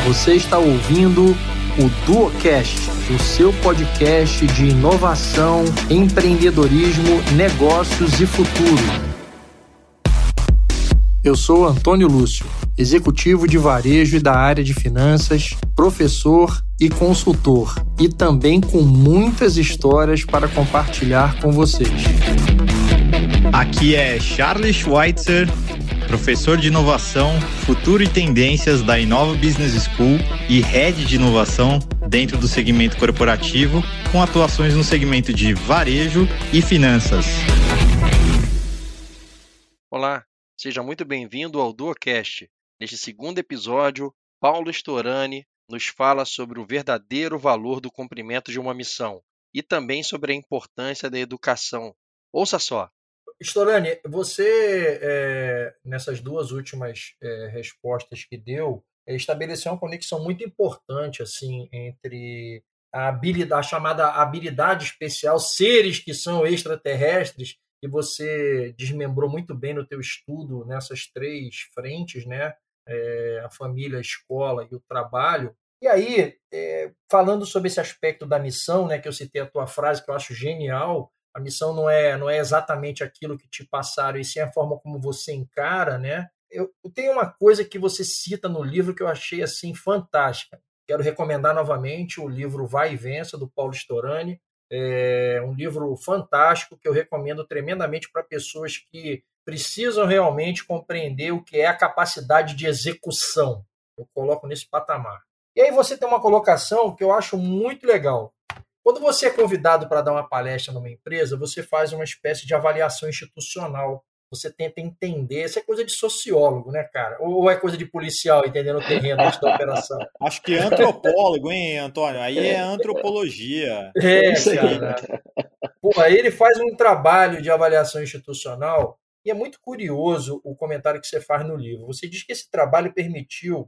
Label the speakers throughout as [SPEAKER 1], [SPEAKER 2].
[SPEAKER 1] Você está ouvindo o DuoCast, o seu podcast de inovação, empreendedorismo, negócios e futuro. Eu sou Antônio Lúcio, executivo de varejo e da área de finanças, professor e consultor, e também com muitas histórias para compartilhar com vocês.
[SPEAKER 2] Aqui é Charles Schweitzer, professor de inovação, futuro e tendências da Inova Business School e head de inovação dentro do segmento corporativo, com atuações no segmento de varejo e finanças.
[SPEAKER 1] Olá, seja muito bem-vindo ao DuoCast. Neste segundo episódio, Paulo Storani nos fala sobre o verdadeiro valor do cumprimento de uma missão e também sobre a importância da educação. Ouça só. Storani, você, nessas duas últimas respostas que deu, estabeleceu uma conexão muito importante assim, entre a chamada habilidade especial, seres que são extraterrestres, que você desmembrou muito bem no teu estudo nessas três frentes, né? A família, a escola e o trabalho. E aí, falando sobre esse aspecto da missão, né, que eu citei a tua frase, que eu acho genial, a missão não é exatamente aquilo que te passaram, e sim a forma como você encara, né? Eu tenho uma coisa que você cita no livro que eu achei assim fantástica. Quero recomendar novamente o livro Vai e Vença, do Paulo Storani. É um livro fantástico que eu recomendo tremendamente para pessoas que precisam realmente compreender o que é a capacidade de execução. Eu coloco nesse patamar. E aí você tem uma colocação que eu acho muito legal. Quando você é convidado para dar uma palestra numa empresa, você faz uma espécie de avaliação institucional. Você tenta entender. Isso é coisa de sociólogo, né, cara? Ou é coisa de policial, entendendo o terreno da operação?
[SPEAKER 2] Acho que é antropólogo, hein, Antônio? Aí é antropologia.
[SPEAKER 1] Cara. Pô, aí ele faz um trabalho de avaliação institucional e é muito curioso o comentário que você faz no livro. Você diz que esse trabalho permitiu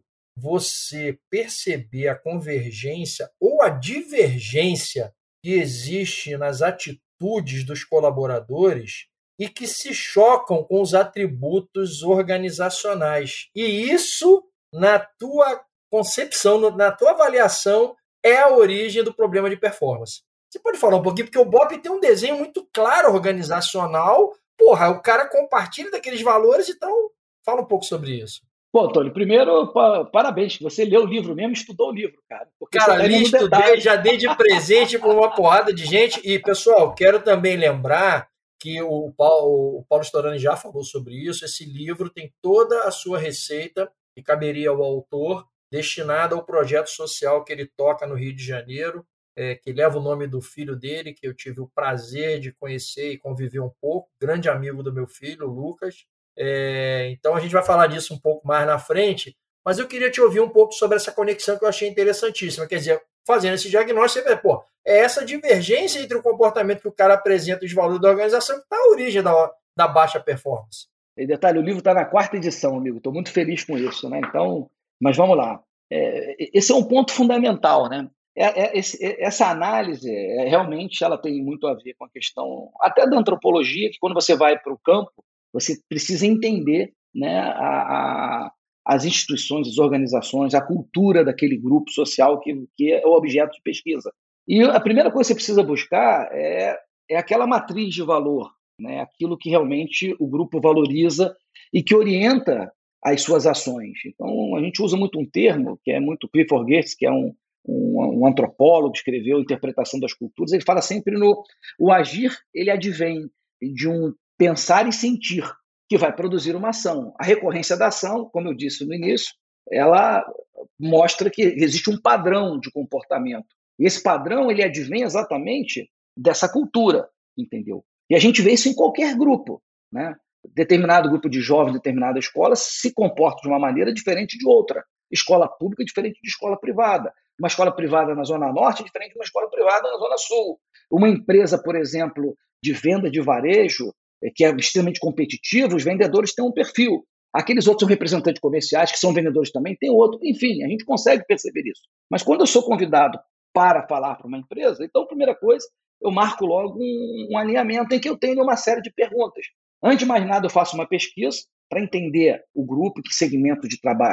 [SPEAKER 1] você perceber a convergência ou a divergência que existe nas atitudes dos colaboradores e que se chocam com os atributos organizacionais. E isso, na tua concepção, na tua avaliação, é a origem do problema de performance. Você pode falar um pouquinho, porque o Bob tem um desenho muito claro organizacional. Porra, o cara compartilha daqueles valores, então fala um pouco sobre isso.
[SPEAKER 3] Pô, Antônio, primeiro, parabéns, que você leu o livro mesmo, estudou o livro, cara. Porque
[SPEAKER 1] cara, li, estudei, já dei de presente para uma porrada de gente. E, pessoal, quero também lembrar que o Paulo Storani já falou sobre isso. Esse livro tem toda a sua receita que caberia ao autor, destinada ao projeto social que ele toca no Rio de Janeiro, que leva o nome do filho dele, que eu tive o prazer de conhecer e conviver um pouco, grande amigo do meu filho, o Lucas. Então a gente vai falar disso um pouco mais na frente, mas eu queria te ouvir um pouco sobre essa conexão que eu achei interessantíssima. Quer dizer, fazendo esse diagnóstico, você vê, é essa divergência entre o comportamento que o cara apresenta e os valores da organização que está a origem da baixa performance.
[SPEAKER 3] E detalhe, o livro está na 4ª edição, amigo. Estou muito feliz com isso, né? Então, mas vamos lá. Esse é um ponto fundamental, né? Essa análise, realmente, ela tem muito a ver com a questão até da antropologia, que quando você vai para o campo, você precisa entender, né, as instituições, as organizações, a cultura daquele grupo social que é o objeto de pesquisa. E a primeira coisa que você precisa buscar é aquela matriz de valor, né, aquilo que realmente o grupo valoriza e que orienta as suas ações. Então, a gente usa muito um termo que é muito Clifford Geertz, que é um antropólogo que escreveu Interpretação das Culturas. Ele fala sempre o agir, ele advém de um pensar e sentir, que vai produzir uma ação. A recorrência da ação, como eu disse no início, ela mostra que existe um padrão de comportamento. E esse padrão, ele advém exatamente dessa cultura, entendeu? E a gente vê isso em qualquer grupo, né? Determinado grupo de jovens, determinada escola, se comporta de uma maneira diferente de outra. Escola pública é diferente de escola privada. Uma escola privada na Zona Norte é diferente de uma escola privada na Zona Sul. Uma empresa, por exemplo, de venda de varejo, que é extremamente competitivo, os vendedores têm um perfil. Aqueles outros são representantes comerciais, que são vendedores também, tem outro. Enfim, a gente consegue perceber isso. Mas quando eu sou convidado para falar para uma empresa, então, a primeira coisa, eu marco logo um alinhamento em que eu tenho uma série de perguntas. Antes de mais nada, eu faço uma pesquisa para entender o grupo, que segmento de trabalho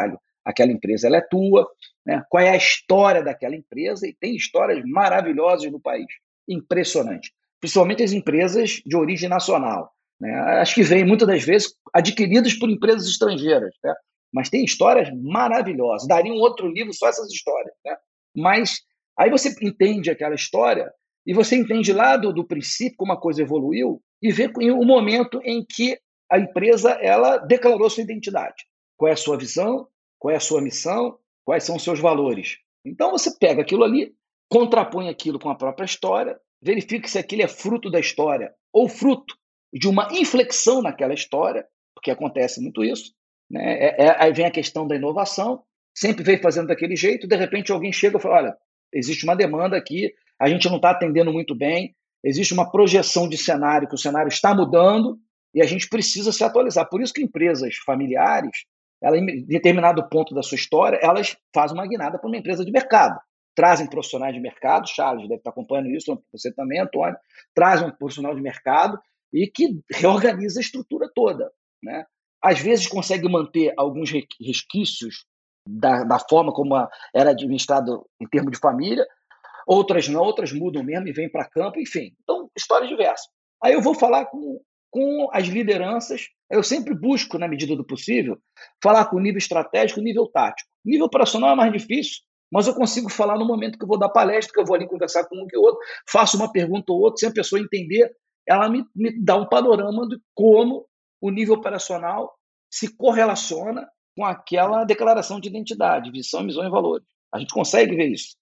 [SPEAKER 3] aquela empresa ela é tua, né? Qual é a história daquela empresa, e tem histórias maravilhosas no país, impressionante, principalmente as empresas de origem nacional, né? Acho que vêm muitas das vezes adquiridas por empresas estrangeiras, né? Mas tem histórias maravilhosas, daria um outro livro só essas histórias, né? Mas aí você entende aquela história e você entende lá do princípio como a coisa evoluiu e vê o momento em que a empresa ela declarou sua identidade. Qual é a sua visão? Qual é a sua missão? Quais são os seus valores? Então você pega aquilo ali, contrapõe aquilo com a própria história, verifica se aquilo é fruto da história ou fruto de uma inflexão naquela história, porque acontece muito isso, né? Aí vem a questão da inovação, sempre vem fazendo daquele jeito, de repente alguém chega e fala, olha, existe uma demanda aqui, a gente não está atendendo muito bem, existe uma projeção de cenário, que o cenário está mudando e a gente precisa se atualizar. Por isso que empresas familiares, ela, em determinado ponto da sua história, elas fazem uma guinada para uma empresa de mercado. Trazem profissionais de mercado, Charles deve estar acompanhando isso, você também, Antônio, trazem um profissional de mercado e que reorganiza a estrutura toda, né? Às vezes consegue manter alguns resquícios da forma como era administrado em termos de família, outras não, outras mudam mesmo e vêm para campo, enfim. Então, história diversa. Aí eu vou falar com as lideranças, eu sempre busco, na medida do possível, falar com o nível estratégico e o nível tático. O nível operacional é mais difícil, mas eu consigo falar no momento que eu vou dar palestra, que eu vou ali conversar com um que o outro, faço uma pergunta ou outra, se a pessoa entender, ela me dá um panorama de como o nível operacional se correlaciona com aquela declaração de identidade, missão, missão e valores. A gente consegue ver isso.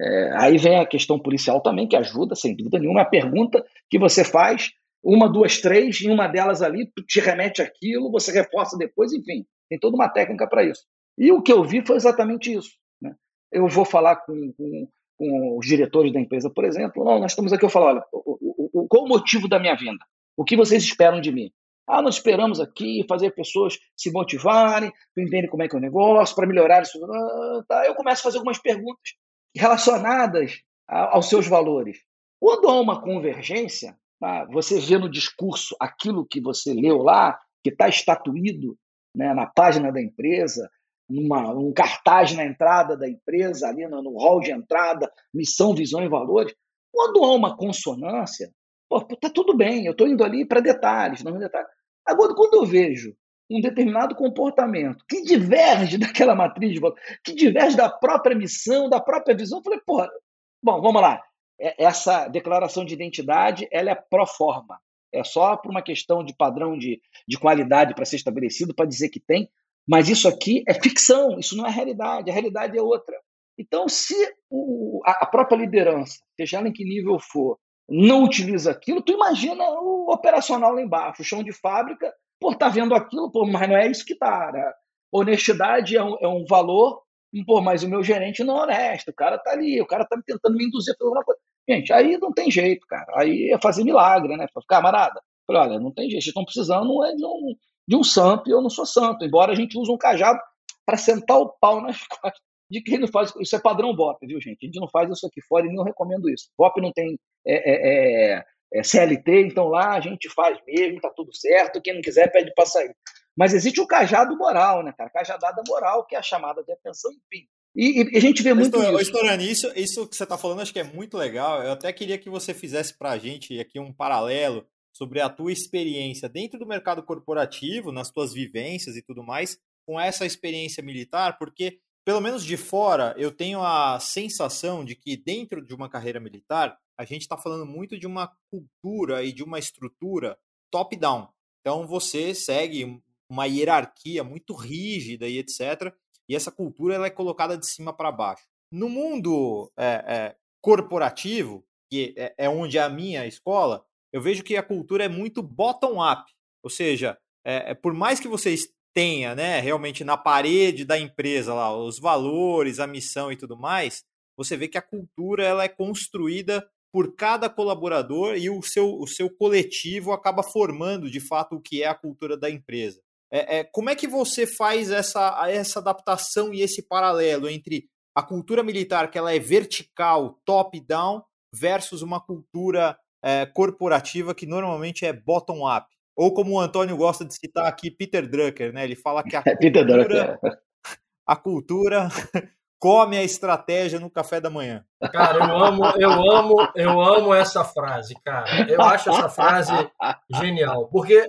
[SPEAKER 3] Aí vem a questão policial também, que ajuda, sem dúvida nenhuma. A pergunta que você faz, uma, duas, três, em uma delas ali, te remete àquilo, você reforça depois, enfim, tem toda uma técnica para isso. E o que eu vi foi exatamente isso, né? Eu vou falar com os diretores da empresa, por exemplo, não, nós estamos aqui, eu falo, olha, qual o motivo da minha vinda? O que vocês esperam de mim? Nós esperamos aqui fazer pessoas se motivarem, entenderem como é que é o negócio, para melhorar isso. Tá. Eu começo a fazer algumas perguntas relacionadas aos seus valores. Quando há uma convergência, tá, você vê no discurso aquilo que você leu lá, que está estatuído, né, na página da empresa, um cartaz na entrada da empresa, ali no hall de entrada, missão, visão e valores. Quando há uma consonância, está tudo bem, eu estou indo ali para detalhes, não detalhes. Agora, quando eu vejo um determinado comportamento que diverge daquela matriz de valor, que diverge da própria missão, da própria visão, eu falei, bom, vamos lá. Essa declaração de identidade, ela é pro forma. É só por uma questão de padrão de qualidade para ser estabelecido, para dizer que tem, mas isso aqui é ficção, isso não é realidade, a realidade é outra. Então, se a própria liderança, seja ela em que nível for, não utiliza aquilo, tu imagina o operacional lá embaixo, o chão de fábrica, tá vendo aquilo, mas não é isso que tá, né? Honestidade é um valor, mas o meu gerente não é honesto, o cara tá ali, o cara tá tentando me induzir para alguma coisa. Gente, aí não tem jeito, cara, aí é fazer milagre, né? Camarada, falei, olha, não tem jeito, vocês estão precisando de um santo, e eu não sou santo, embora a gente use um cajado para sentar o pau nas costas de quem não faz. Isso é padrão BOP, viu, gente? A gente não faz isso aqui fora e não recomendo isso. BOP não tem CLT, então lá a gente faz mesmo, tá tudo certo, quem não quiser pede para sair. Mas existe o cajado moral, né, cara? Cajadada moral, que é a chamada de atenção, enfim. E a gente vê muito isso.
[SPEAKER 2] Storani, isso que você está falando acho que é muito legal. Eu até queria que você fizesse para a gente aqui um paralelo sobre a tua experiência dentro do mercado corporativo, nas tuas vivências e tudo mais, com essa experiência militar, porque, pelo menos de fora, eu tenho a sensação de que dentro de uma carreira militar, a gente está falando muito de uma cultura e de uma estrutura top-down. Então, você segue uma hierarquia muito rígida e etc., e essa cultura ela é colocada de cima para baixo. No mundo corporativo, que é onde é a minha escola, eu vejo que a cultura é muito bottom-up. Ou seja, por mais que vocês tenham, né, realmente na parede da empresa lá, os valores, a missão e tudo mais, você vê que a cultura ela é construída por cada colaborador e o seu coletivo acaba formando, de fato, o que é a cultura da empresa. Como é que você faz essa adaptação e esse paralelo entre a cultura militar, que ela é vertical, top-down, versus uma cultura corporativa que normalmente é bottom-up? Ou como o Antônio gosta de citar aqui, Peter Drucker, né? Ele fala que a cultura a cultura come a estratégia no café da manhã.
[SPEAKER 4] Cara, eu amo essa frase, cara. Eu acho essa frase genial. Porque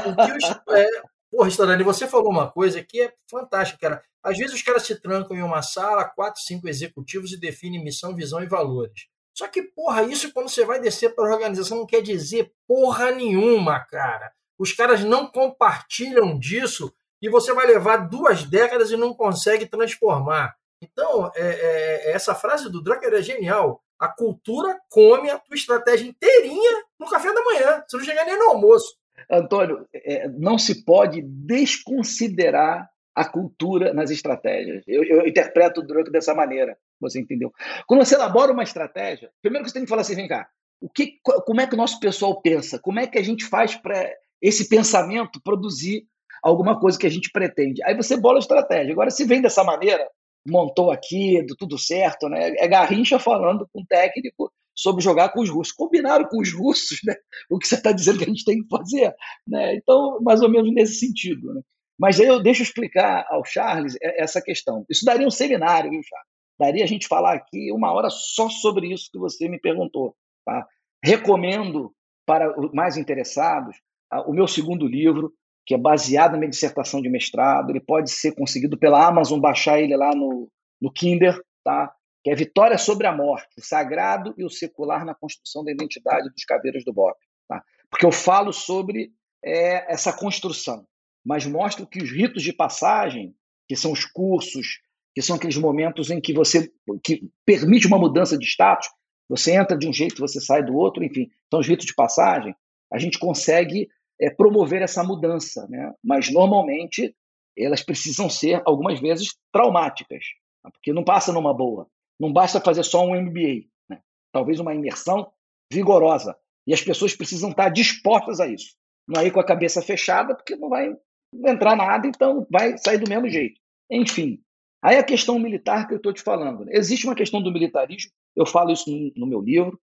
[SPEAKER 4] porra, Storani, você falou uma coisa que é fantástica, cara. Às vezes os caras se trancam em uma sala, 4, 5 executivos e definem missão, visão e valores. Só que, porra, isso quando você vai descer para a organização não quer dizer porra nenhuma, cara. Os caras não compartilham disso e você vai levar 2 décadas e não consegue transformar. Então, essa frase do Drucker é genial. A cultura come a tua estratégia inteirinha no café da manhã. Você não chega nem no almoço.
[SPEAKER 3] Antônio, não se pode desconsiderar a cultura nas estratégias. Eu interpreto o Drucker dessa maneira, você entendeu? Quando você elabora uma estratégia, primeiro que você tem que falar assim, vem cá, como é que o nosso pessoal pensa? Como é que a gente faz para esse pensamento produzir alguma coisa que a gente pretende? Aí você bola a estratégia. Agora, se vem dessa maneira, montou aqui, tudo certo, né? É Garrincha falando com o técnico sobre jogar com os russos. Combinaram com os russos, né? O que você está dizendo que a gente tem que fazer, né? Então, mais ou menos nesse sentido, né? Mas aí deixa eu explicar ao Charles essa questão. Isso daria um seminário, viu, Charles? Daria a gente falar aqui 1 hora só sobre isso que você me perguntou. Tá? Recomendo para os mais interessados o meu 2º livro, que é baseado na minha dissertação de mestrado. Ele pode ser conseguido pela Amazon, baixar ele lá no Kindle, tá? Que é Vitória sobre a Morte, o Sagrado e o Secular na Construção da Identidade dos Caveiras do BOPE. Tá? Porque eu falo sobre essa construção, mas mostro que os ritos de passagem, que são os cursos, que são aqueles momentos em que que permite uma mudança de status, você entra de um jeito, você sai do outro, enfim, são os ritos de passagem, a gente consegue promover essa mudança, né? Mas normalmente elas precisam ser, algumas vezes, traumáticas, tá? Porque não passa numa boa, não basta fazer só um MBA, né? Talvez uma imersão vigorosa, e as pessoas precisam estar dispostas a isso, não ir com a cabeça fechada, porque não vai entrar nada, então vai sair do mesmo jeito. Enfim, aí a questão militar que eu estou te falando, né? Existe uma questão do militarismo, eu falo isso no meu livro,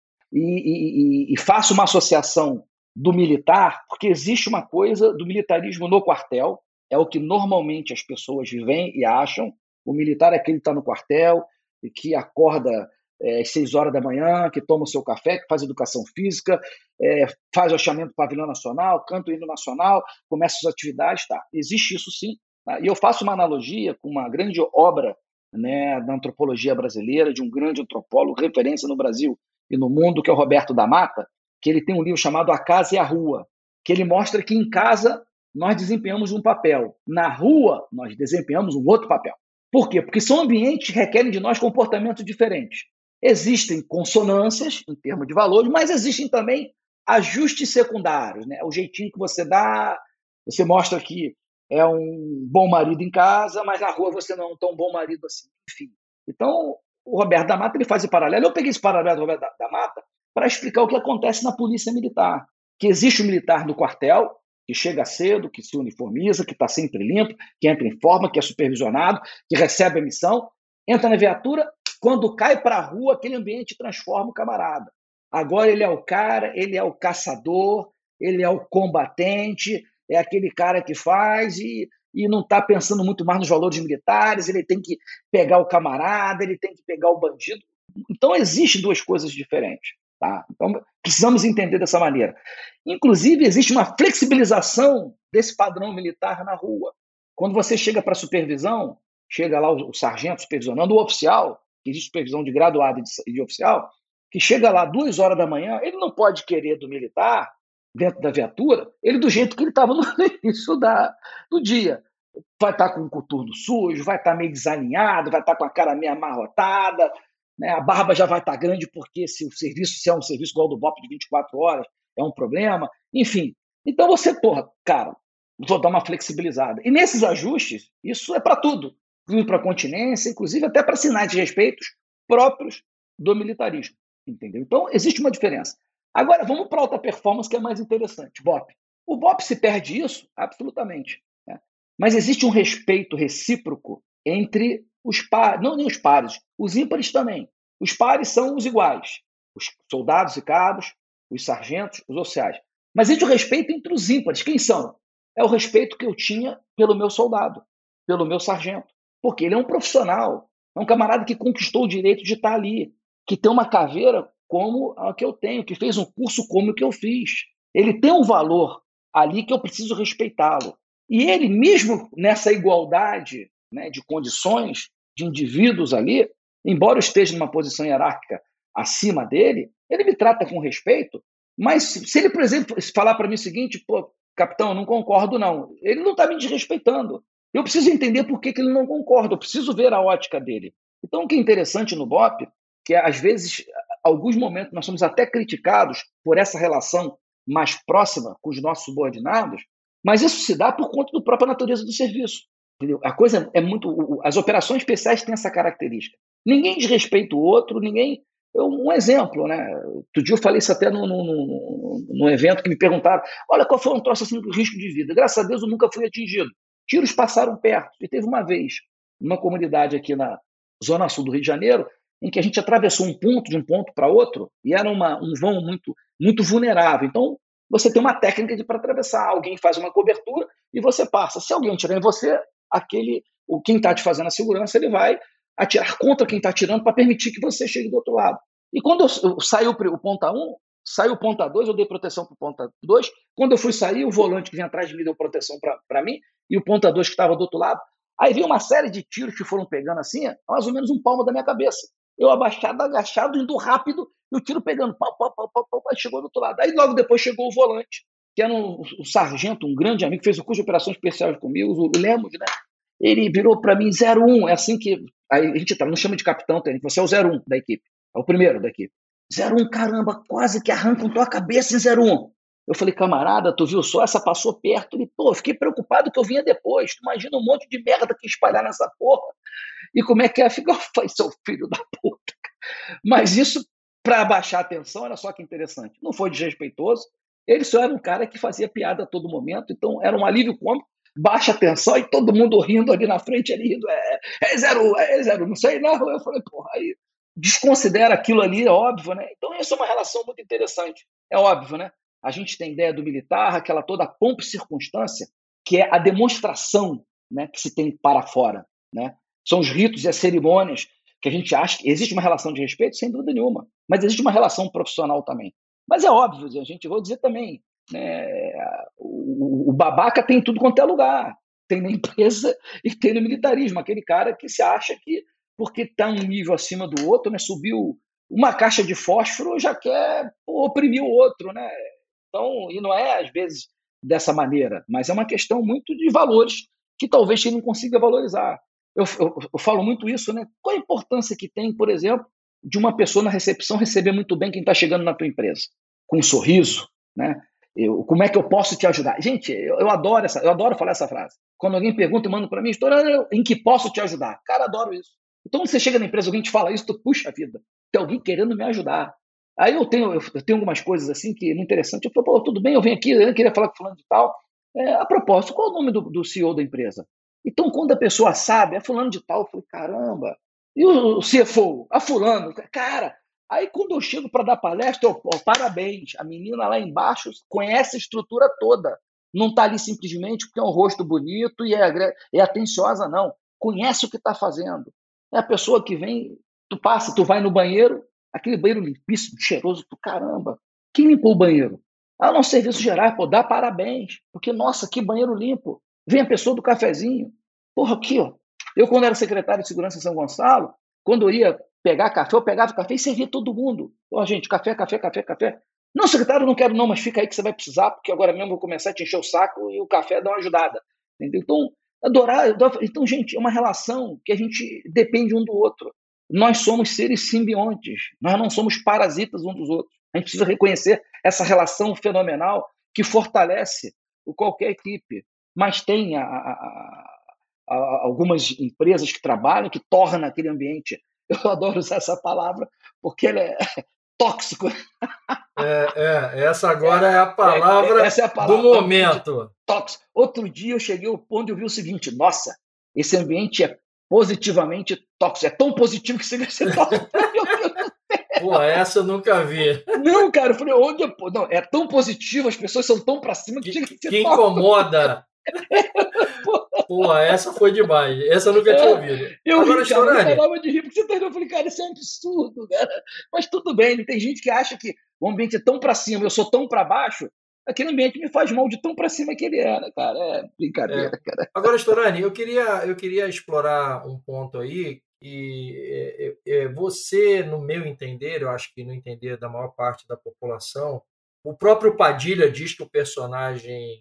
[SPEAKER 3] e faço uma associação do militar, porque existe uma coisa do militarismo no quartel, é o que normalmente as pessoas veem e acham. O militar é aquele que está no quartel, e que acorda às 6 horas da manhã, que toma o seu café, que faz educação física, faz o achamento do pavilhão nacional, canta o hino nacional, começa as atividades, tá? Existe isso sim. Tá? E eu faço uma analogia com uma grande obra, né, da antropologia brasileira, de um grande antropólogo, referência no Brasil e no mundo, que é o Roberto da Mata, que ele tem um livro chamado A Casa e a Rua, que ele mostra que em casa nós desempenhamos um papel, na rua nós desempenhamos um outro papel. Por quê? Porque são ambientes que requerem de nós comportamentos diferentes. Existem consonâncias em termos de valores, mas existem também ajustes secundários, né? O jeitinho que você dá, você mostra que é um bom marido em casa, mas na rua você não é um tão bom marido assim. Enfim. Então, o Roberto da Mata ele faz esse paralelo. Eu peguei esse paralelo do Roberto da Mata para explicar o que acontece na polícia militar. Que existe o militar no quartel, que chega cedo, que se uniformiza, que está sempre limpo, que entra em forma, que é supervisionado, que recebe a missão, entra na viatura, quando cai para a rua, aquele ambiente transforma o camarada. Agora ele é o cara, ele é o caçador, ele é o combatente, é aquele cara que faz e não está pensando muito mais nos valores militares, ele tem que pegar o camarada, ele tem que pegar o bandido. Então, existem 2 coisas diferentes. Tá? Então, precisamos entender dessa maneira. Inclusive, existe uma flexibilização desse padrão militar na rua. Quando você chega para a supervisão, chega lá o sargento supervisionando, o oficial, que existe supervisão de graduado e de oficial, que chega lá 2 horas da manhã, ele não pode querer do militar, dentro da viatura, ele do jeito que ele estava no início do dia. Vai estar com o coturno sujo, vai estar meio desalinhado, vai estar com a cara meio amarrotada, né? A barba já vai estar grande, porque se é um serviço igual do BOPE de 24 horas, é um problema. Enfim, então você, cara, vou dar uma flexibilizada. E nesses ajustes, isso é para tudo, inclusive para a continência, inclusive até para sinais de respeitos próprios do militarismo. Entendeu? Então, existe uma diferença. Agora, vamos para a alta performance, que é mais interessante. BOPE. O BOPE se perde isso? Absolutamente. Né? Mas existe um respeito recíproco entre os pares, não nem os pares, os ímpares também. Os pares são os iguais, os soldados e cabos, os sargentos, os oficiais. Mas existe o respeito entre os ímpares. Quem são? É o respeito que eu tinha pelo meu soldado, pelo meu sargento. Porque ele é um profissional, é um camarada que conquistou o direito de estar ali, que tem uma caveira como a que eu tenho, que fez um curso como o que eu fiz. Ele tem um valor ali que eu preciso respeitá-lo. E ele, mesmo nessa igualdade, né, de condições de indivíduos ali, embora eu esteja numa posição hierárquica acima dele, ele me trata com respeito, mas se ele, por exemplo, falar para mim o seguinte, pô, capitão, eu não concordo não, ele não está me desrespeitando. Eu preciso entender por que ele não concorda, eu preciso ver a ótica dele. Então, o que é interessante no BOP, que às vezes, alguns momentos, nós somos até criticados por essa relação mais próxima com os nossos subordinados, mas isso se dá por conta da própria natureza do serviço. Entendeu? A coisa é muito. As operações especiais têm essa característica. Ninguém desrespeita o outro, ninguém. Um exemplo, né? Outro dia eu falei isso até num evento que me perguntaram: olha, qual foi um troço assim com risco de vida? Graças a Deus eu nunca fui atingido. Tiros passaram perto. E teve uma vez, numa comunidade aqui na Zona Sul do Rio de Janeiro, em que a gente atravessou um ponto de um ponto para outro e era um vão muito vulnerável. Então, você tem uma técnica para atravessar. Alguém faz uma cobertura e você passa. Se alguém atirar em você, quem está te fazendo a segurança, ele vai atirar contra quem está atirando para permitir que você chegue do outro lado. E quando saiu o ponta 1, saiu o ponta 2, eu dei proteção para o ponta 2. Quando eu fui sair, o volante que vinha atrás de mim deu proteção para mim e o ponta 2 que estava do outro lado. Aí veio uma série de tiros que foram pegando assim, mais ou menos um palmo da minha cabeça. Eu agachado, indo rápido, e o tiro pegando, pau, chegou do outro lado. Aí logo depois chegou o volante, que era um sargento, um grande amigo, que fez o curso de operações especiais comigo, o Lemos, né? Ele virou para mim 01, é assim que aí a gente não chama de capitão, você é o 01 da equipe, é o primeiro da equipe. 01, caramba, quase que arrancam tua cabeça em 01. Eu falei, camarada, tu viu só, essa passou perto. Ele, pô, fiquei preocupado que eu vinha depois. Tu imagina um monte de merda que espalhar nessa porra. E como é que é? Fica, seu filho da puta. Mas isso, para abaixar a tensão, olha só que interessante. Não foi desrespeitoso. Ele só era um cara que fazia piada a todo momento. Então, era um alívio cômico. Baixa a tensão e todo mundo rindo ali na frente, ali rindo. É 0, não sei não. Eu falei, porra, aí desconsidera aquilo ali, é óbvio, né? Então, isso é uma relação muito interessante. É óbvio, né? A gente tem ideia do militar, aquela toda pompa e circunstância, que é a demonstração, né, que se tem para fora, né? São os ritos e as cerimônias que a gente acha que existe uma relação de respeito, sem dúvida nenhuma, mas existe uma relação profissional também. Mas é óbvio, vou dizer também, né, o babaca tem em tudo quanto é lugar, tem na empresa e tem no militarismo, aquele cara que se acha que, porque está um nível acima do outro, né, subiu uma caixa de fósforo, já quer oprimir o outro, né? Então, e não é, às vezes, dessa maneira, mas é uma questão muito de valores que talvez ele não consiga valorizar. Eu falo muito isso, né? Qual a importância que tem, por exemplo, de uma pessoa na recepção receber muito bem quem está chegando na tua empresa? Com um sorriso, né? Como é que eu posso te ajudar? Gente, eu adoro falar essa frase. Quando alguém pergunta e manda para mim, em que posso te ajudar? Cara, adoro isso. Então, quando você chega na empresa, alguém te fala isso, tu puxa a vida. Tem alguém querendo me ajudar. Aí eu tenho algumas coisas assim que é interessante. Eu falo, pô, tudo bem, eu venho aqui, eu queria falar com fulano de tal. A propósito, qual é o nome do CEO da empresa? Então, quando a pessoa sabe, é fulano de tal, eu falo, caramba. E o CFO? Fulano. Cara, aí quando eu chego para dar palestra, parabéns, a menina lá embaixo conhece a estrutura toda. Não está ali simplesmente porque é um rosto bonito e é atenciosa, não. Conhece o que está fazendo. É a pessoa que vem, tu vai no banheiro, aquele banheiro limpíssimo, cheiroso do caramba. Quem limpou o banheiro? No serviço geral, pô, dá parabéns. Porque, nossa, que banheiro limpo. Vem a pessoa do cafezinho. Porra, aqui, ó. Eu, quando era secretário de segurança em São Gonçalo, quando eu ia pegar café, eu pegava café e servia todo mundo. Gente, café. Não, secretário, não quero não, mas fica aí que você vai precisar, porque agora mesmo eu vou começar a te encher o saco e o café dá uma ajudada. Entendeu? Então, Então, gente, é uma relação que a gente depende um do outro. Nós somos seres simbiontes, nós não somos parasitas um dos outros. A gente precisa reconhecer essa relação fenomenal que fortalece qualquer equipe. Mas tem algumas empresas que trabalham, que tornam aquele ambiente, eu adoro usar essa palavra, porque ele é tóxico.
[SPEAKER 4] Essa agora é a palavra, essa é a palavra do momento.
[SPEAKER 3] Tóxico. Outro dia eu cheguei ao ponto de eu vi o seguinte, nossa, esse ambiente é positivamente tóxico, é tão positivo que chega a ser tóxico.
[SPEAKER 4] Pô, essa eu nunca vi.
[SPEAKER 3] Não, cara, eu falei, não, é tão positivo, as pessoas são tão pra cima que chega a ser
[SPEAKER 4] incomoda. Porra, essa foi demais. Essa eu nunca tinha ouvido.
[SPEAKER 3] Eu
[SPEAKER 4] Agora,
[SPEAKER 3] ri, cara, eu
[SPEAKER 4] Storani,
[SPEAKER 3] falava de rir, porque você entendeu? Eu falei, cara, isso é um absurdo, cara. Mas tudo bem, tem gente que acha que o ambiente é tão para cima, eu sou tão para baixo, aquele ambiente me faz mal de tão para cima que ele é, né, cara? É brincadeira, cara.
[SPEAKER 4] agora, Storani, eu queria explorar um ponto aí e você, no meu entender, eu acho que no entender da maior parte da população, o próprio Padilha diz que o personagem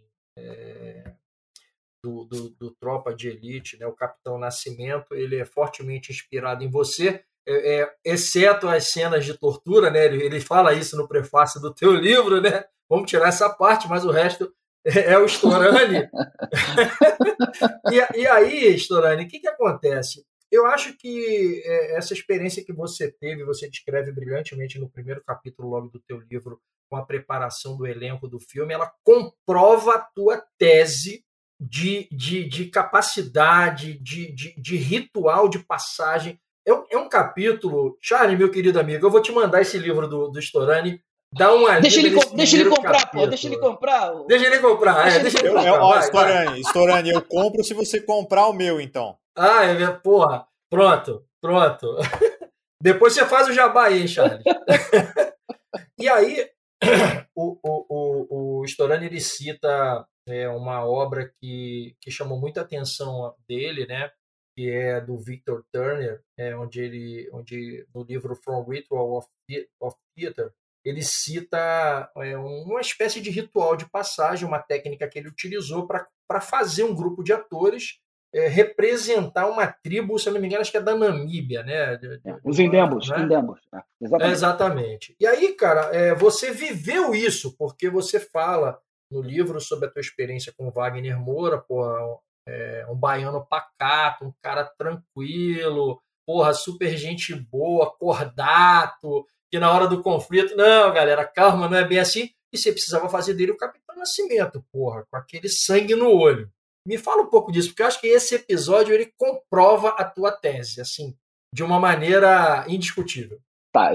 [SPEAKER 4] do Tropa de Elite, né, o Capitão Nascimento, ele é fortemente inspirado em você, exceto as cenas de tortura, né? Ele fala isso no prefácio do teu livro, né? Vamos tirar essa parte, mas o resto é o Storani. E aí, Storani, o que acontece? Eu acho que essa experiência que você teve, você descreve brilhantemente no primeiro capítulo logo do teu livro, com a preparação do elenco do filme, ela comprova a tua tese de capacidade, de ritual de passagem. É um capítulo... Charlie, meu querido amigo, eu vou te mandar esse livro do Storani. Dá uma
[SPEAKER 3] deixa ele comprar, pô. Deixa ele comprar.
[SPEAKER 4] Deixa ele comprar.
[SPEAKER 2] Storani, eu compro se você comprar o meu, então.
[SPEAKER 4] Porra. Pronto. Depois você faz o jabá aí, Charles. E aí, o Storani, ele cita uma obra que chamou muita atenção dele, né? Que é do Victor Turner, onde no livro From Ritual of Theater, ele cita uma espécie de ritual de passagem, uma técnica que ele utilizou para fazer um grupo de atores representar uma tribo, se eu não me engano, acho que é da Namíbia, né?
[SPEAKER 3] Os Indembos, né?
[SPEAKER 4] Exatamente. E aí, cara, você viveu isso, porque você fala no livro sobre a tua experiência com Wagner Moura, porra, um baiano pacato, um cara tranquilo, porra, super gente boa, cordato, que na hora do conflito, não, galera, calma, não é bem assim, e você precisava fazer dele o Capitão Nascimento, porra, com aquele sangue no olho. Me fala um pouco disso, porque eu acho que esse episódio ele comprova a tua tese, assim, de uma maneira indiscutível.
[SPEAKER 3] Tá,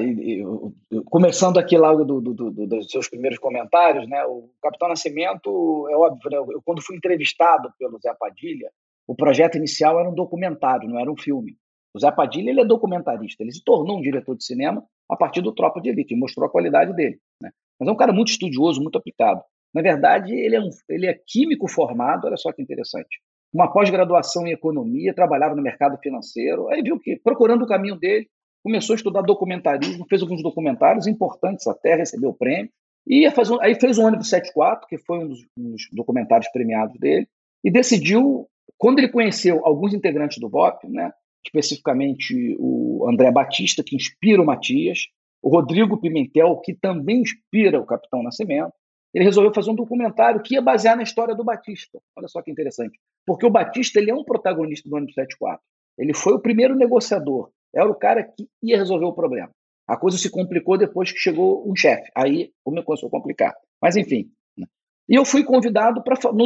[SPEAKER 3] começando aqui lá dos seus primeiros comentários, né? O Capitão Nascimento, é óbvio, né? Eu, quando fui entrevistado pelo Zé Padilha, o projeto inicial era um documentário, não era um filme. O Zé Padilha, ele é documentarista, ele se tornou um diretor de cinema a partir do Tropa de Elite, e mostrou a qualidade dele, né? Mas é um cara muito estudioso, muito aplicado. Na verdade, ele é químico formado, olha só que interessante. Uma pós-graduação em economia, trabalhava no mercado financeiro, aí viu que, procurando o caminho dele, começou a estudar documentarismo, fez alguns documentários importantes até, recebeu o prêmio, e aí fez o Ônibus 74, que foi um dos documentários premiados dele, e decidiu, quando ele conheceu alguns integrantes do BOP, né, especificamente o André Batista, que inspira o Matias, o Rodrigo Pimentel, que também inspira o Capitão Nascimento, ele resolveu fazer um documentário que ia basear na história do Batista. Olha só que interessante. Porque o Batista, ele é um protagonista do Ônibus 74. Ele foi o primeiro negociador. Era o cara que ia resolver o problema. A coisa se complicou depois que chegou um chefe. Aí começou a complicar. Mas, enfim. Né? E eu fui convidado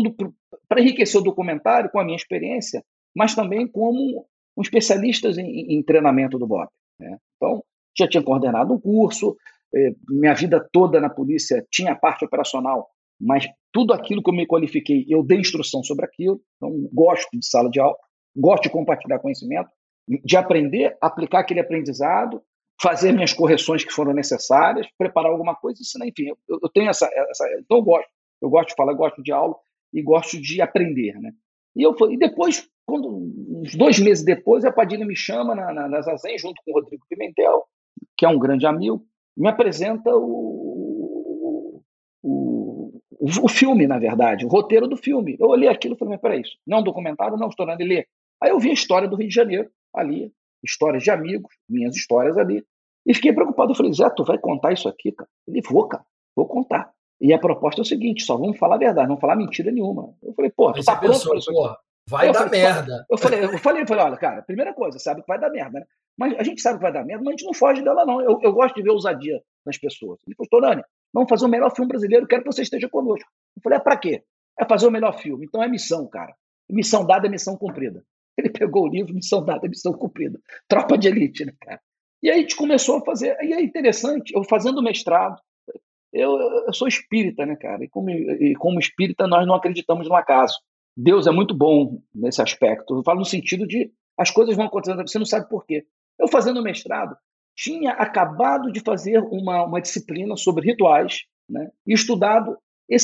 [SPEAKER 3] para enriquecer o documentário com a minha experiência, mas também como um especialista em treinamento do BOP. Né? Então, já tinha coordenado um curso, minha vida toda na polícia tinha a parte operacional, mas tudo aquilo que eu me qualifiquei, eu dei instrução sobre aquilo. Então, gosto de sala de aula, gosto de compartilhar conhecimento, de aprender, aplicar aquele aprendizado, fazer minhas correções que foram necessárias, preparar alguma coisa, ensinar, enfim, eu tenho essa então eu gosto de falar, gosto de aula e gosto de aprender, né? E depois, uns 2 meses depois, a Padilha me chama na Zazen, junto com o Rodrigo Pimentel, que é um grande amigo, me apresenta o filme, na verdade, o roteiro do filme. Eu olhei aquilo e falei, mas peraí, isso não é um documentário, não, estou de ler. Aí eu vi a história do Rio de Janeiro, ali, histórias de amigos, minhas histórias ali, e fiquei preocupado. Eu falei, Zé, tu vai contar isso aqui, cara? Ele, cara, vou contar. E a proposta é o seguinte, só vamos falar a verdade, não falar mentira nenhuma. Eu falei, pô, tu tá pronto para isso aqui?
[SPEAKER 4] Vai dar merda.
[SPEAKER 3] Eu falei, olha, cara, primeira coisa, sabe que vai dar merda, né? Mas a gente sabe que vai dar merda, mas a gente não foge dela, não. Eu gosto de ver ousadia nas pessoas. Ele falou, Storani, vamos fazer o melhor filme brasileiro, quero que você esteja conosco. Eu falei, pra quê? É fazer o melhor filme. Então é missão, cara. Missão dada é missão cumprida. Ele pegou o livro, missão dada é missão cumprida. Tropa de Elite, né, cara? E aí a gente começou a fazer. E é interessante, eu fazendo mestrado, eu sou espírita, né, cara? E como espírita, nós não acreditamos no acaso. Deus é muito bom nesse aspecto. Eu falo no sentido de as coisas vão acontecendo, você não sabe por quê. Eu fazendo mestrado, tinha acabado de fazer uma disciplina sobre rituais, né? E estudado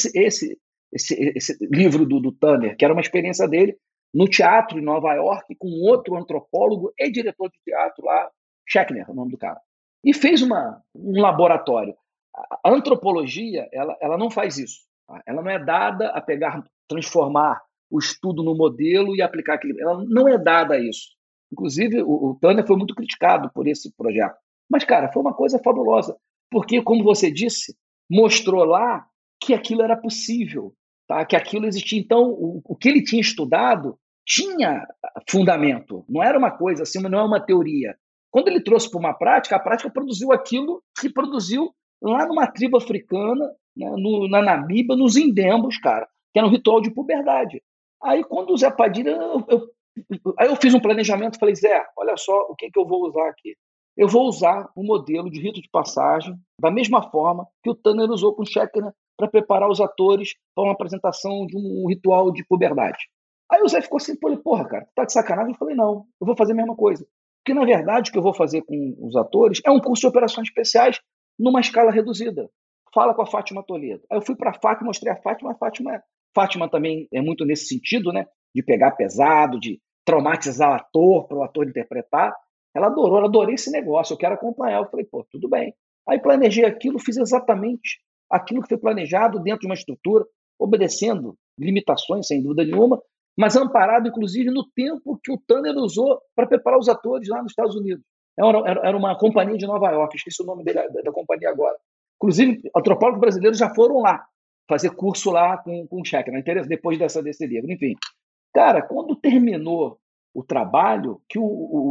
[SPEAKER 3] esse livro do Tanner, que era uma experiência dele no teatro em Nova York, com outro antropólogo e diretor de teatro lá, Schechner, o nome do cara. E fez um laboratório. A antropologia, ela não faz isso. Tá? Ela não é dada a transformar o estudo no modelo e aplicar aquilo. Ela não é dada a isso. Inclusive, o Tanner foi muito criticado por esse projeto. Mas, cara, foi uma coisa fabulosa, porque, como você disse, mostrou lá que aquilo era possível, tá? Que aquilo existia. Então, o que ele tinha estudado tinha fundamento, não era uma coisa assim, não é uma teoria. Quando ele trouxe para uma prática, a prática produziu aquilo que produziu lá numa tribo africana, né, na Namíbia, nos Indembos, cara, que era um ritual de puberdade. Aí, quando o Zé Padilha, aí eu fiz um planejamento, falei, Zé, olha só o que eu vou usar aqui. Eu vou usar o modelo de rito de passagem da mesma forma que o Tanner usou com o Schechner para preparar os atores para uma apresentação de um ritual de puberdade. Aí o Zé ficou assim, porra, cara, tá de sacanagem? Eu falei, não, eu vou fazer a mesma coisa. Porque, na verdade, o que eu vou fazer com os atores é um curso de operações especiais numa escala reduzida. Fala com a Fátima Toledo. Aí eu fui para a Fátima, mostrei a Fátima. Fátima também é muito nesse sentido, né? De pegar pesado, de traumatizar o ator, para o ator interpretar. Ela adorou, ela adorei esse negócio, eu quero acompanhar. Eu falei, pô, tudo bem. Aí planejei aquilo, fiz exatamente aquilo que foi planejado dentro de uma estrutura, obedecendo limitações, sem dúvida nenhuma, mas amparado, inclusive, no tempo que o Tanner usou para preparar os atores lá nos Estados Unidos. Era uma companhia de Nova York, esqueci o nome da companhia agora. Inclusive, antropólogos brasileiros já foram lá fazer curso lá com o Schechner, depois desse livro. Enfim, cara, quando terminou o trabalho, que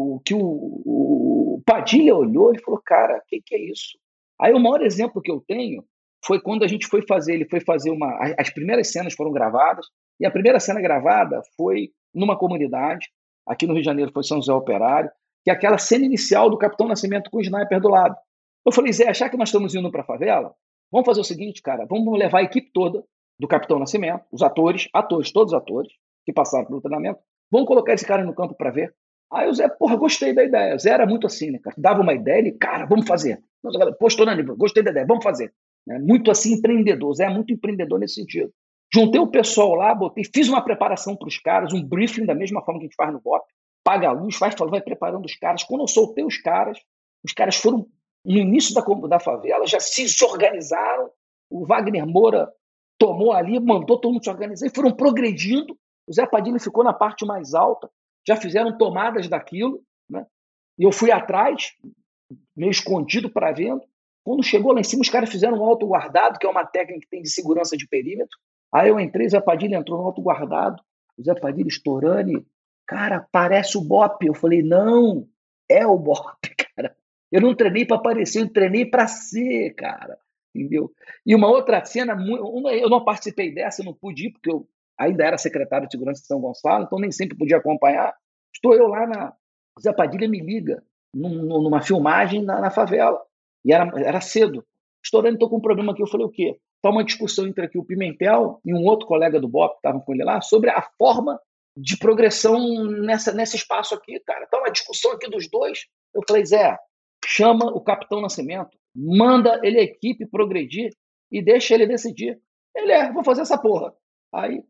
[SPEAKER 3] o Padilha olhou e falou, cara, o que é isso? Aí o maior exemplo que eu tenho foi quando a gente foi fazer, ele foi fazer as primeiras cenas foram gravadas, e a primeira cena gravada foi numa comunidade, aqui no Rio de Janeiro foi São José Operário, que é aquela cena inicial do Capitão Nascimento com o sniper do lado. Eu falei, Zé, achar que nós estamos indo para a favela? Vamos fazer o seguinte, cara, vamos levar a equipe toda do Capitão Nascimento, os atores, todos os atores que passaram pelo treinamento, vamos colocar esse cara no campo para ver. Aí o Zé, porra, gostei da ideia. O Zé era muito assim, né, cara? Dava uma ideia, ele, cara, vamos fazer. Postou na livro, gostei da ideia, vamos fazer. Muito assim, empreendedor. O Zé é muito empreendedor nesse sentido. Juntei o pessoal lá, fiz uma preparação para os caras, um briefing da mesma forma que a gente faz no BOP, paga a luz, vai preparando os caras. Quando eu soltei os caras foram, no início da favela, já se organizaram, o Wagner Moura tomou ali, mandou todo mundo se organizar e foram progredindo. O Zé Padilha ficou na parte mais alta, já fizeram tomadas daquilo, né? E eu fui atrás, meio escondido para vendo. Quando chegou lá em cima, os caras fizeram um auto-guardado, que é uma técnica que tem de segurança de perímetro. Aí eu entrei, o Zé Padilha entrou no auto-guardado, o Zé Padilha estourando, cara, parece o BOP. Eu falei, não, é o BOP, cara. Eu não treinei para aparecer, eu treinei para ser, cara. Entendeu? E uma outra cena, eu não participei dessa, eu não pude ir, porque eu ainda era secretário de Segurança de São Gonçalo, então nem sempre podia acompanhar. Estou eu lá, o Zé Padilha me liga, numa filmagem na favela. E era cedo. Estourando, estou com um problema aqui. Eu falei, o quê? Está uma discussão entre aqui o Pimentel e um outro colega do BOP que estavam com ele lá sobre a forma de progressão nesse espaço aqui, cara. Está uma discussão aqui dos dois. Eu falei, Zé, chama o Capitão Nascimento, manda ele a equipe progredir e deixa ele decidir. Ele vou fazer essa porra. Aí,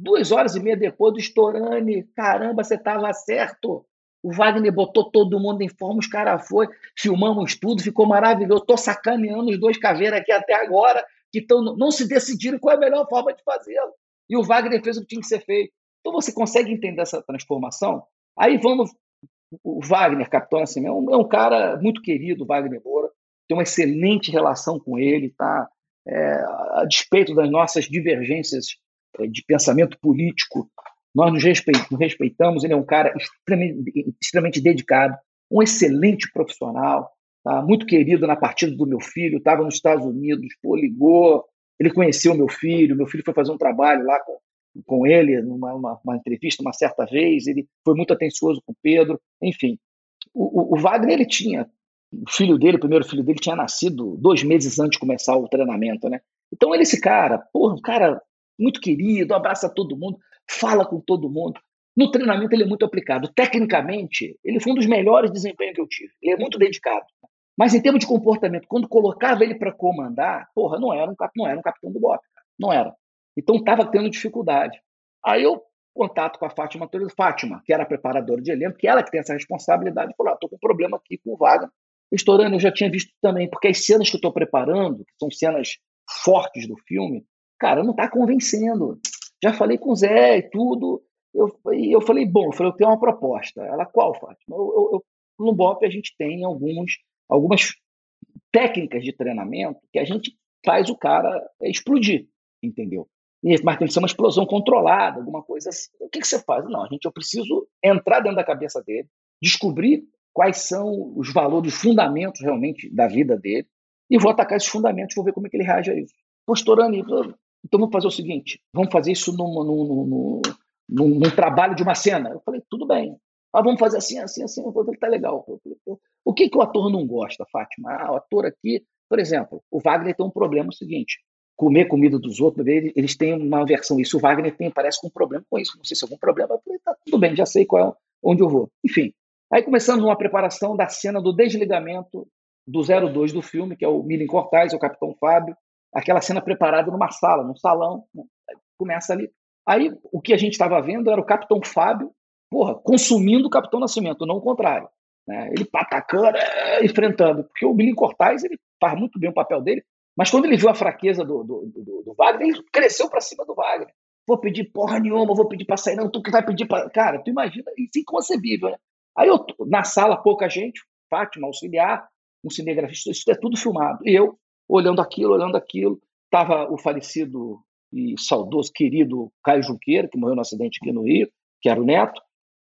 [SPEAKER 3] 2h30 depois do Storani, caramba, você estava certo. O Wagner botou todo mundo em forma, os caras filmamos tudo, ficou maravilhoso. Estou sacaneando os dois caveiras aqui até agora, que não se decidiram qual é a melhor forma de fazê-lo. E o Wagner fez o que tinha que ser feito. Então você consegue entender essa transformação? Aí o Wagner, Capitão Nascimento, é um cara muito querido, o Wagner Moura, tem uma excelente relação com ele, tá? A despeito das nossas divergências de pensamento político, nós nos respeitamos, ele é um cara extremamente dedicado, um excelente profissional, tá? Muito querido na partida do meu filho, estava nos Estados Unidos, ligou, ele conheceu o meu filho foi fazer um trabalho lá com ele, numa entrevista uma certa vez, ele foi muito atencioso com o Pedro, enfim. O Wagner, ele tinha, o primeiro filho dele tinha nascido 2 meses antes de começar o treinamento, né? Então esse cara, um cara muito querido, abraça todo mundo, fala com todo mundo. No treinamento ele é muito aplicado. Tecnicamente, ele foi um dos melhores desempenhos que eu tive. Ele é muito dedicado. Mas em termos de comportamento, quando colocava ele para comandar, porra, não era um capitão do BOPE, não era. Então estava tendo dificuldade. Aí eu contato com a Fátima Torres, Fátima, que era a preparadora de elenco, que ela que tem essa responsabilidade, falou: estou com um problema aqui com o Wagner. Estourando, eu já tinha visto também, porque as cenas que eu estou preparando, que são cenas fortes do filme, cara, não está convencendo. Já falei com o Zé e tudo. Eu falei, eu tenho uma proposta. Ela, qual, Fátima? No BOPE a gente tem algumas técnicas de treinamento que a gente faz o cara explodir, entendeu? Mas tem que ser uma explosão controlada, alguma coisa assim. O que você faz? Não, eu preciso entrar dentro da cabeça dele, descobrir quais são os valores, os fundamentos realmente da vida dele, e vou atacar esses fundamentos, vou ver como é que ele reage a isso. Posturando, então vamos fazer o seguinte, vamos fazer isso num trabalho de uma cena. Eu falei, tudo bem. Vamos fazer assim. Eu falei, tá legal. O que o ator não gosta, Fátima? O ator aqui, por exemplo, o Wagner tem um problema seguinte, comer comida dos outros, eles têm uma versão isso. O Wagner parece com um problema com isso. Não sei se é algum problema. Eu falei, tá tudo bem, já sei onde eu vou. Enfim, aí começamos uma preparação da cena do desligamento do 02 do filme, que é o Milen Cortais, o Capitão Fábio, aquela cena preparada numa sala, num salão, né? Começa ali. Aí o que a gente estava vendo era o Capitão Fábio, consumindo o Capitão Nascimento, não o contrário. Né? Ele atacando, enfrentando, porque o Milen Cortais ele faz muito bem o papel dele, mas quando ele viu a fraqueza do Wagner, ele cresceu para cima do Wagner. Vou pedir porra nenhuma, vou pedir para sair, não, tu que vai pedir para. Cara, tu imagina, isso é inconcebível, né? Aí na sala, pouca gente, Fátima, auxiliar, um cinegrafista, isso é tudo filmado. E eu, olhando aquilo, estava o falecido e saudoso, querido Caio Junqueira, que morreu no acidente aqui no Rio, que era o neto,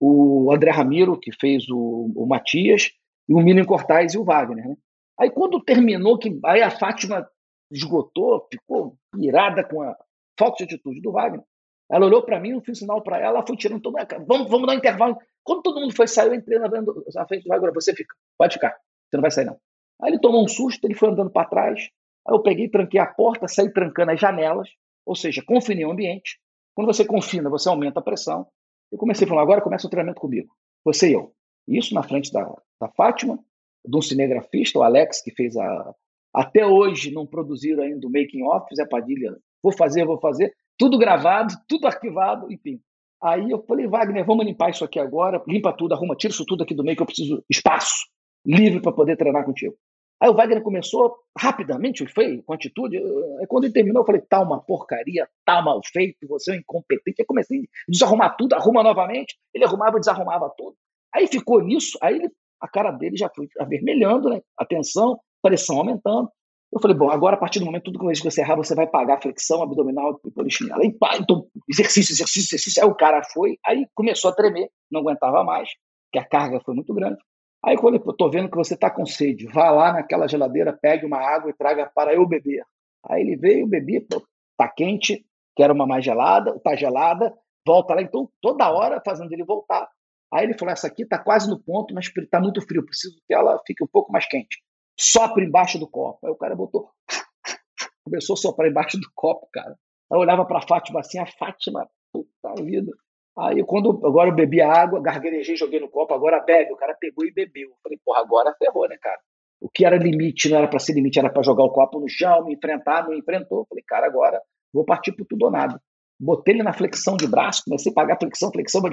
[SPEAKER 3] o André Ramiro, que fez o Matias, e o Milen Cortais e o Wagner. Né? Aí quando terminou, aí a Fátima esgotou, ficou irada com a falta de atitude do Wagner. Ela olhou para mim, eu fiz sinal para ela foi tirando todo mundo. Vamos dar um intervalo. Quando todo mundo foi sair, eu entrei na frente do Wagner, você fica, pode ficar, você não vai sair não. Aí ele tomou um susto, ele foi andando para trás, aí eu peguei, tranquei a porta, saí trancando as janelas, ou seja, confinei o ambiente. Quando você confina, você aumenta a pressão. Eu comecei a falar, agora começa o treinamento comigo, você e eu. Isso na frente da Fátima, de um cinegrafista, o Alex, que fez até hoje não produziram ainda o making of, Zé Padilha, vou fazer, tudo gravado, tudo arquivado, enfim. Aí eu falei, Wagner, vamos limpar isso aqui agora, limpa tudo, arruma, tira isso tudo aqui do meio que eu preciso espaço livre para poder treinar contigo. Aí o Wagner começou rapidamente, foi com atitude. Aí quando ele terminou, eu falei, tá uma porcaria, tá mal feito, você é um incompetente. Aí comecei a desarrumar tudo, arruma novamente. Ele arrumava e desarrumava tudo. Aí ficou nisso, aí a cara dele já foi avermelhando, né? A tensão, pressão aumentando. Eu falei, bom, agora a partir do momento, tudo que você errar, você vai pagar flexão abdominal e polichinela. Aí, pá, então, exercício. Aí o cara foi, aí começou a tremer, não aguentava mais, porque a carga foi muito grande. Aí quando eu tô vendo que você tá com sede, vá lá naquela geladeira, pegue uma água e traga para eu beber. Aí ele veio, bebi, tá quente, quero uma mais gelada, tá gelada, volta lá. Então, toda hora fazendo ele voltar. Aí ele falou, essa aqui tá quase no ponto, mas tá muito frio, preciso que ela fique um pouco mais quente. Sopra embaixo do copo. Aí o cara começou a soprar embaixo do copo, cara. Aí eu olhava pra Fátima assim, a Fátima, puta vida. Aí agora eu bebi a água, gargarejei, joguei no copo, agora bebe. O cara pegou e bebeu. Eu falei, porra, agora ferrou, né, cara? O que era limite, não era para ser limite, era para jogar o copo no chão, me enfrentar, não enfrentou. Eu falei, cara, agora vou partir pro tudo ou nada. Botei ele na flexão de braço, comecei a pagar flexão.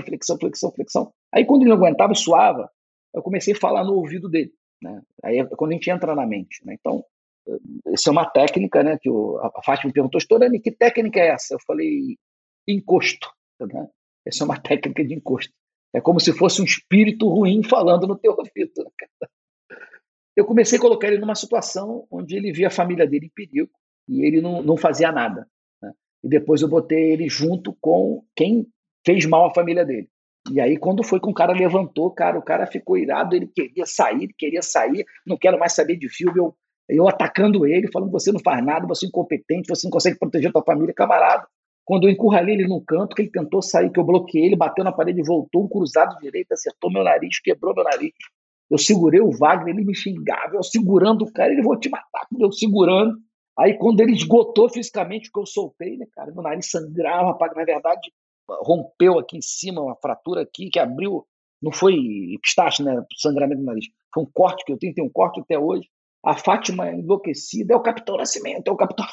[SPEAKER 3] Aí quando ele não aguentava e suava, eu comecei a falar no ouvido dele. Né? Aí é quando a gente entra na mente. Né? Então, essa é uma técnica, né, que a Fátima me perguntou, Storani, que técnica é essa? Eu falei, encosto. Né? Essa é uma técnica de encosto. É como se fosse um espírito ruim falando no teu ouvido. Né? Eu comecei a colocar ele numa situação onde ele via a família dele em perigo e ele não fazia nada. Né? E depois eu botei ele junto com quem fez mal à família dele. E aí, quando foi que o cara levantou, cara, o cara ficou irado, ele queria sair, não quero mais saber de filme, eu atacando ele, falando, você não faz nada, você é incompetente, você não consegue proteger a tua família, camarada. Quando eu encurralei ele num canto, que ele tentou sair, que eu bloqueei ele, bateu na parede, voltou, um cruzado direito, acertou meu nariz, quebrou meu nariz. Eu segurei o Wagner, ele me xingava, eu segurando o cara, ele vou te matar, eu segurando. Aí quando ele esgotou fisicamente o que eu soltei, né, cara, meu nariz sangrava, na verdade, rompeu aqui em cima, uma fratura aqui que abriu, não foi pistache, né, sangramento do nariz, foi um corte que eu tenho, tem um corte até hoje. A Fátima enlouquecida, é o Capitão Nascimento.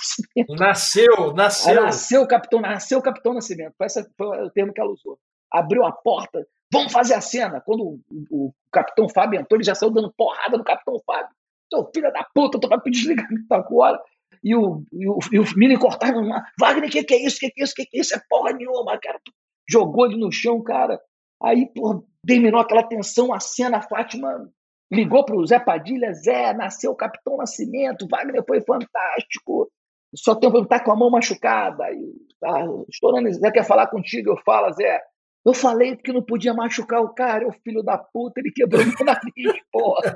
[SPEAKER 3] Nasceu o Capitão Nascimento, esse foi o termo que ela usou. Abriu a porta, vamos fazer a cena. Quando o Capitão Fábio entrou, ele já saiu dando porrada no Capitão Fábio. Seu filho da puta, tô pra pedir desligamento agora. E o Mini cortava, Wagner, que é isso? Que é isso? É porra nenhuma, cara. Jogou ele no chão, cara. Aí, porra, terminou aquela tensão, a cena, a Fátima ligou pro Zé Padilha, Zé, nasceu o Capitão Nascimento, Wagner foi fantástico, só tem que estar com a mão machucada. Aí, tá estourando, Zé quer falar contigo, eu falo, Zé, eu falei porque não podia machucar o cara, o filho da puta, ele quebrou meu nariz, porra.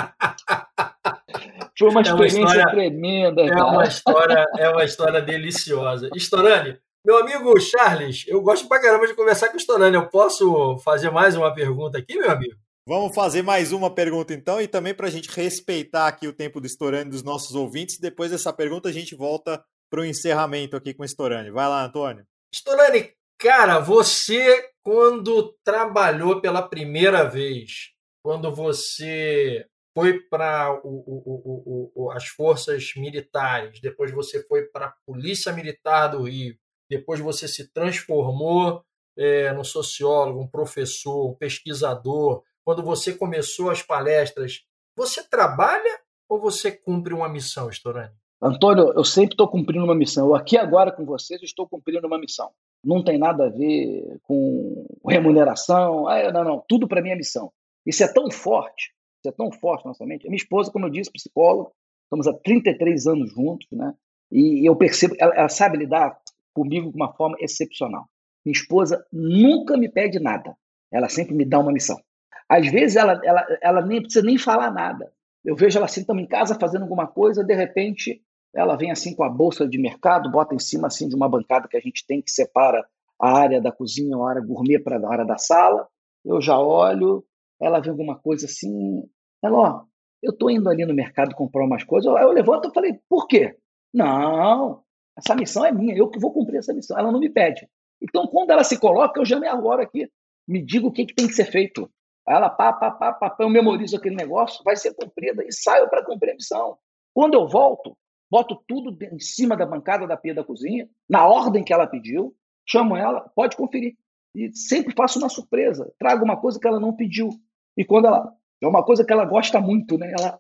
[SPEAKER 3] Foi uma experiência tremenda.
[SPEAKER 4] É uma história deliciosa. Storani, meu amigo Charles, eu gosto pra caramba de conversar com o Storani. Eu posso fazer mais uma pergunta aqui, meu amigo?
[SPEAKER 2] Vamos fazer mais uma pergunta, então, e também para a gente respeitar aqui o tempo do Storani dos nossos ouvintes. Depois dessa pergunta, a gente volta para o encerramento aqui com o Storani. Vai lá, Antônio.
[SPEAKER 4] Storani, cara, você, quando trabalhou pela primeira vez, quando você foi para as forças militares, depois você foi para a Polícia Militar do Rio, depois você se transformou num sociólogo, um professor, um pesquisador. Quando você começou as palestras, você trabalha ou você cumpre uma missão, Storani?
[SPEAKER 3] Antônio, eu sempre estou cumprindo uma missão. Eu aqui agora com vocês estou cumprindo uma missão. Não tem nada a ver com remuneração. Não. Tudo para mim é missão. Isso é tão forte na nossa mente. A minha esposa, como eu disse, psicóloga, estamos há 33 anos juntos, né? E eu percebo, ela sabe lidar comigo de uma forma excepcional. Minha esposa nunca me pede nada. Ela sempre me dá uma missão. Às vezes ela nem precisa nem falar nada. Eu vejo ela assim, estamos em casa fazendo alguma coisa, de repente ela vem assim com a bolsa de mercado, bota em cima assim de uma bancada que a gente tem que separa a área da cozinha, a área gourmet para a área da sala. Eu já olho, ela vê alguma coisa assim, ela, eu estou indo ali no mercado comprar umas coisas, eu levanto e falei, por quê? Não, essa missão é minha, eu que vou cumprir essa missão, ela não me pede. Então, quando ela se coloca, eu já me arroro aqui, me digo o que tem que ser feito. Ela, eu memorizo aquele negócio, vai ser cumprida e saio para cumprir a missão. Quando eu volto, boto tudo em cima da bancada da pia da cozinha, na ordem que ela pediu, chamo ela, pode conferir. E sempre faço uma surpresa, trago uma coisa que ela não pediu. E quando ela... É uma coisa que ela gosta muito, né? Ela,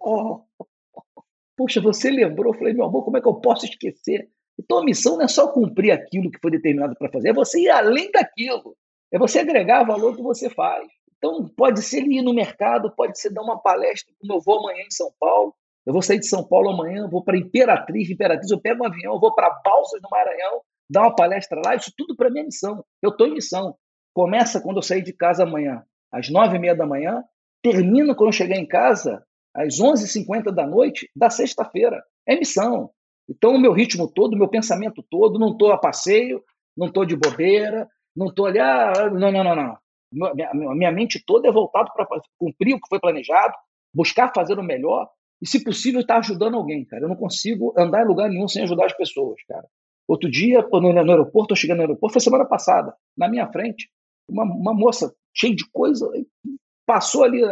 [SPEAKER 3] poxa, você lembrou? Eu falei, meu amor, como é que eu posso esquecer? Então a missão não é só cumprir aquilo que foi determinado para fazer, é você ir além daquilo. É você agregar valor que você faz. Então, pode ser ir no mercado, pode ser dar uma palestra, como eu vou amanhã em São Paulo. Eu vou sair de São Paulo amanhã, vou para Imperatriz, eu pego um avião, eu vou para Balsas, no Maranhão, dar uma palestra lá. Isso tudo para minha missão. Eu estou em missão. Começa quando eu sair de casa amanhã, às 9h30 da manhã, termina quando eu chegar em casa, às 11h50 da noite, da sexta-feira. É missão. Então, o meu ritmo todo, o meu pensamento todo, não estou a passeio, não estou de bobeira, não estou ali, não. Minha mente toda é voltada para cumprir o que foi planejado, buscar fazer o melhor e, se possível, estar ajudando alguém, cara. Eu não consigo andar em lugar nenhum sem ajudar as pessoas, cara. Outro dia, no aeroporto, eu cheguei no aeroporto, foi semana passada, na minha frente, uma moça cheia de coisa, passou ali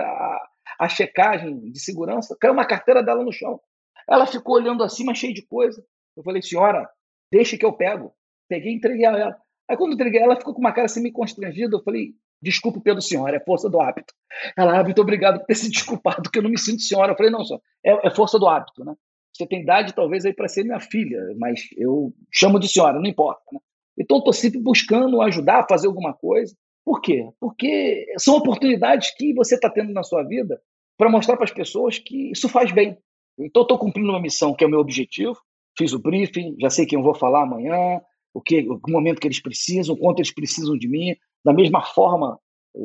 [SPEAKER 3] a checagem de segurança, caiu uma carteira dela no chão. Ela ficou olhando assim, mas cheia de coisa. Eu falei, senhora, deixa que eu pego. Peguei e entreguei a ela. Aí quando eu entreguei, ela ficou com uma cara assim meio constrangida. Eu falei, desculpe pelo senhor, é força do hábito. Ela, muito obrigado por ter se desculpado, porque eu não me sinto senhora. Eu falei, não, senhor, é força do hábito, né? Você tem idade talvez aí para ser minha filha, mas eu chamo de senhora, não importa, né? Então estou sempre buscando ajudar a fazer alguma coisa. Por quê? Porque são oportunidades que você está tendo na sua vida para mostrar para as pessoas que isso faz bem. Então estou cumprindo uma missão que é o meu objetivo, fiz o briefing, já sei quem eu vou falar amanhã, o momento que eles precisam, o quanto eles precisam de mim. Da mesma forma,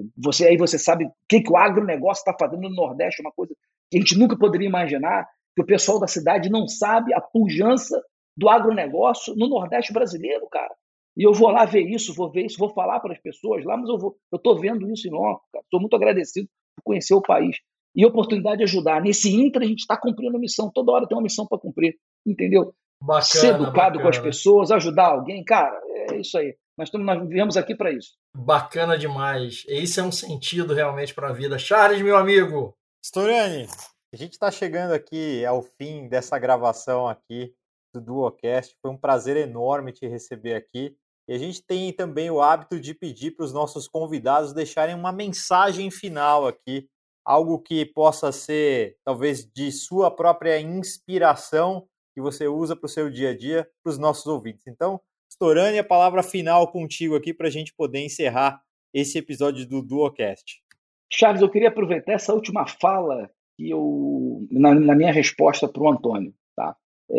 [SPEAKER 3] você sabe o que o agronegócio está fazendo no Nordeste, uma coisa que a gente nunca poderia imaginar, que o pessoal da cidade não sabe a pujança do agronegócio no Nordeste brasileiro, cara. E eu vou lá ver isso, vou falar para as pessoas lá, mas eu estou vendo isso em loco, cara. Estou muito agradecido por conhecer o país. E a oportunidade de ajudar. Nesse intra, a gente está cumprindo a missão. Toda hora tem uma missão para cumprir, entendeu?
[SPEAKER 4] Bacana,
[SPEAKER 3] ser educado com as pessoas, ajudar alguém, cara, é isso aí. Nós viemos aqui para isso.
[SPEAKER 4] Bacana demais. Esse é um sentido realmente para a vida. Charles, meu amigo.
[SPEAKER 2] Storani, a gente está chegando aqui ao fim dessa gravação aqui do Duocast. Foi um prazer enorme te receber aqui. E a gente tem também o hábito de pedir para os nossos convidados deixarem uma mensagem final aqui, algo que possa ser, talvez, de sua própria inspiração, que você usa para o seu dia a dia, para os nossos ouvintes. Então, Storani, a palavra final contigo aqui para a gente poder encerrar esse episódio do Duocast.
[SPEAKER 3] Charles, eu queria aproveitar essa última fala que na minha resposta para o Antônio. Tá?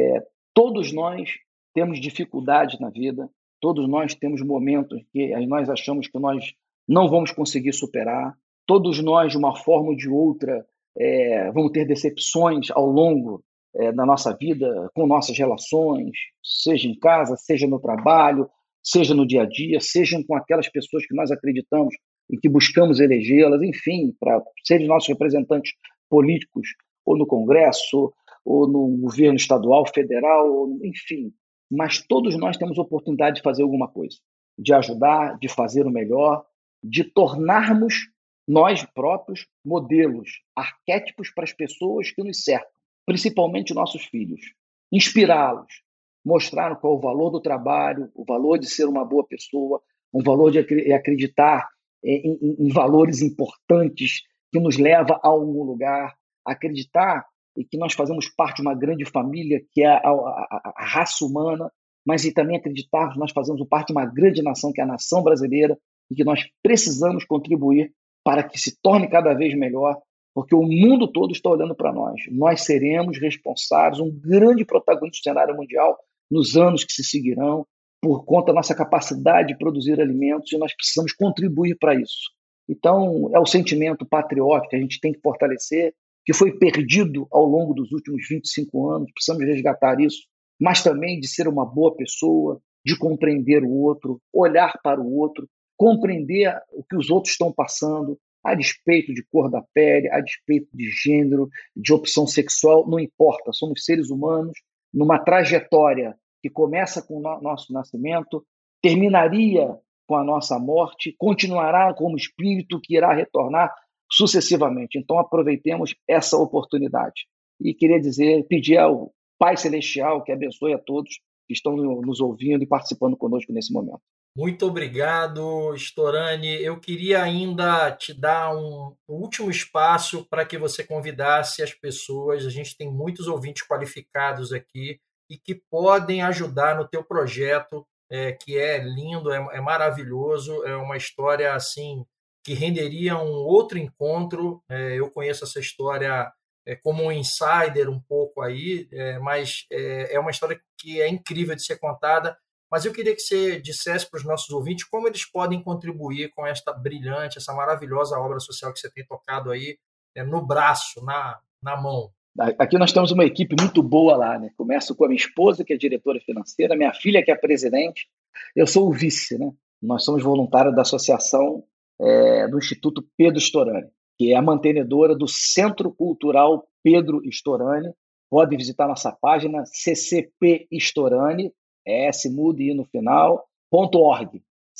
[SPEAKER 3] Todos nós temos dificuldades na vida, todos nós temos momentos que nós achamos que nós não vamos conseguir superar, todos nós, de uma forma ou de outra, vamos ter decepções ao longo da nossa vida, com nossas relações, seja em casa, seja no trabalho, seja no dia a dia, sejam com aquelas pessoas que nós acreditamos e que buscamos elegê-las, enfim, para serem nossos representantes políticos, ou no Congresso, ou no governo estadual, federal, enfim. Mas todos nós temos oportunidade de fazer alguma coisa, de ajudar, de fazer o melhor, de tornarmos nós próprios modelos, arquétipos para as pessoas que nos cercam, principalmente nossos filhos. Inspirá-los, mostrar qual é o valor do trabalho, o valor de ser uma boa pessoa, o valor de acreditar em valores importantes que nos leva a algum lugar, acreditar e que nós fazemos parte de uma grande família que é a raça humana, mas e também acreditar que nós fazemos parte de uma grande nação que é a nação brasileira e que nós precisamos contribuir para que se torne cada vez melhor, porque o mundo todo está olhando para nós. Nós seremos responsáveis, um grande protagonista do cenário mundial nos anos que se seguirão, por conta da nossa capacidade de produzir alimentos, e nós precisamos contribuir para isso. Então, é o sentimento patriótico que a gente tem que fortalecer, que foi perdido ao longo dos últimos 25 anos, precisamos resgatar isso, mas também de ser uma boa pessoa, de compreender o outro, olhar para o outro, compreender o que os outros estão passando, a despeito de cor da pele, a despeito de gênero, de opção sexual, não importa, somos seres humanos numa trajetória que começa com o nosso nascimento, terminaria com a nossa morte, continuará como espírito que irá retornar sucessivamente. Então, aproveitemos essa oportunidade. E queria pedir ao Pai Celestial que abençoe a todos que estão nos ouvindo e participando conosco nesse momento.
[SPEAKER 4] Muito obrigado, Storani. Eu queria ainda te dar um último espaço para que você convidasse as pessoas. A gente tem muitos ouvintes qualificados aqui e que podem ajudar no teu projeto, que é lindo, é maravilhoso, é uma história assim que renderia um outro encontro. Eu conheço essa história como um insider um pouco aí, mas é uma história que é incrível de ser contada. Mas eu queria que você dissesse para os nossos ouvintes como eles podem contribuir com esta brilhante, essa maravilhosa obra social que você tem tocado aí no braço, na mão.
[SPEAKER 3] Aqui nós temos uma equipe muito boa lá, né? Começo com a minha esposa, que é diretora financeira, minha filha, que é presidente, eu sou o vice, né? Nós somos voluntários da associação do Instituto Pedro Storani, que é a mantenedora do Centro Cultural Pedro Storani. Pode visitar nossa página CCP Storani, mudo e no final, .org,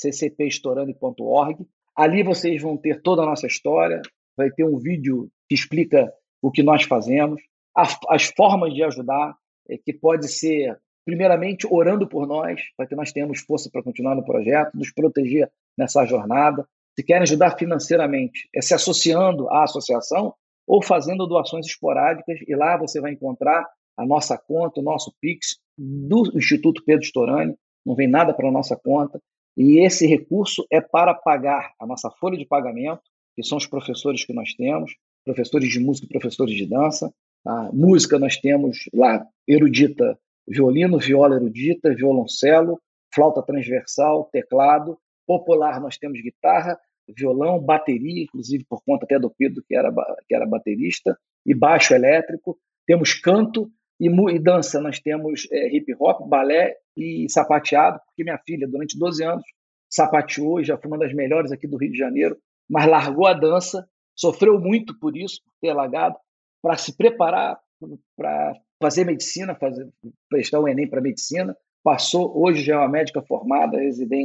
[SPEAKER 3] ccpstorani.org. Ali vocês vão ter toda a nossa história, vai ter um vídeo que explica o que nós fazemos, as formas de ajudar, que pode ser, primeiramente, orando por nós, para que nós tenhamos força para continuar no projeto, nos proteger nessa jornada. Se querem ajudar financeiramente, se associando à associação ou fazendo doações esporádicas, e lá você vai encontrar a nossa conta, o nosso Pix do Instituto Pedro Storani, não vem nada para a nossa conta, e esse recurso é para pagar a nossa folha de pagamento, que são os professores que nós temos, professores de música e professores de dança. A música nós temos lá, erudita, violino, viola erudita, violoncelo, flauta transversal, teclado. Popular nós temos guitarra, violão, bateria, inclusive por conta até do Pedro, que era baterista, e baixo elétrico. Temos canto e dança, nós temos hip hop, balé e sapateado, porque minha filha, durante 12 anos, sapateou e já foi uma das melhores aqui do Rio de Janeiro, mas largou a dança, sofreu muito por isso, por ter largado, para se preparar para fazer medicina, prestar o Enem para medicina, passou, hoje já é uma médica formada, residente